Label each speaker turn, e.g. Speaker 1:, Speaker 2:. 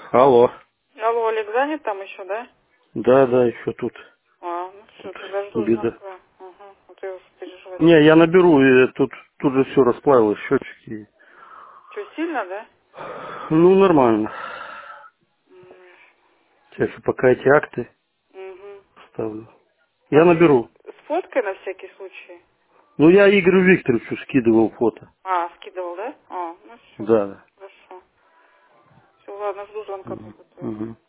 Speaker 1: Алло.
Speaker 2: Алло, Олег занят там еще, да?
Speaker 1: Да, да, еще тут.
Speaker 2: А, ну все, тогда жду
Speaker 1: Беда.
Speaker 2: звонка. Ага, а то я переживать
Speaker 1: Не,
Speaker 2: буду.
Speaker 1: я наберу, и тут же все расплавилось, счетчики.
Speaker 2: Что, сильно, да?
Speaker 1: Ну, нормально.
Speaker 2: М,
Speaker 1: Сейчас еще пока эти акты
Speaker 2: Мгм.
Speaker 1: ставлю.
Speaker 2: А
Speaker 1: Я
Speaker 2: ты
Speaker 1: наберу.
Speaker 2: с фоткой на всякий случай?
Speaker 1: Ну, я Игорю Викторовичу скидывал фото.
Speaker 2: А, скидывал, да? А, ну все,
Speaker 1: Да.
Speaker 2: хорошо. Все, ладно, жду звонка
Speaker 1: Угу.
Speaker 2: тогда твоего.
Speaker 1: Угу.